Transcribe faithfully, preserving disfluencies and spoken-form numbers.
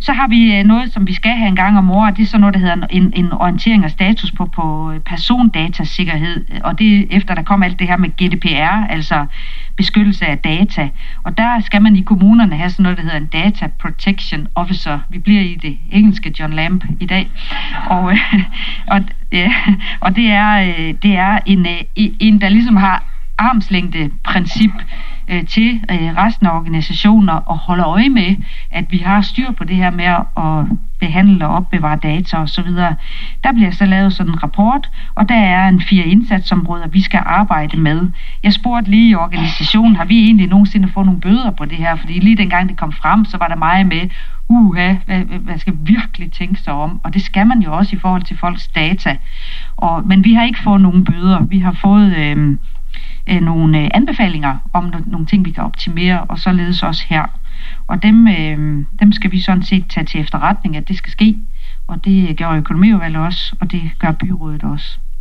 Så har vi noget, som vi skal have en gang om året. Det er sådan noget, der hedder en, en orientering og status på, på persondatasikkerhed. Og det er efter, der kom alt det her med G D P R, altså beskyttelse af data. Og der skal man i kommunerne have sådan noget, der hedder en Data Protection Officer. Vi bliver i det engelske John Lamb i dag. Og, og, ja, og det er, det er en, en, der ligesom har armslængde princip øh, til øh, resten af organisationer og holder øje med, at vi har styr på det her med at behandle og opbevare data og så videre. Der bliver så lavet sådan en rapport, og der er en fire indsatsområder, vi skal arbejde med. Jeg spurgte lige i organisationen, har vi egentlig nogensinde fået nogle bøder på det her? Fordi lige dengang det kom frem, så var der meget med, uha, hvad, hvad skal virkelig tænke sig om? Og det skal man jo også i forhold til folks data. Og, men vi har ikke fået nogen bøder. Vi har fået øh, nogle anbefalinger om no- nogle ting, vi kan optimere, og således også her. Og dem, øh, dem skal vi sådan set tage til efterretning, at det skal ske. Og det gør økonomiudvalget også, og det gør byrådet også.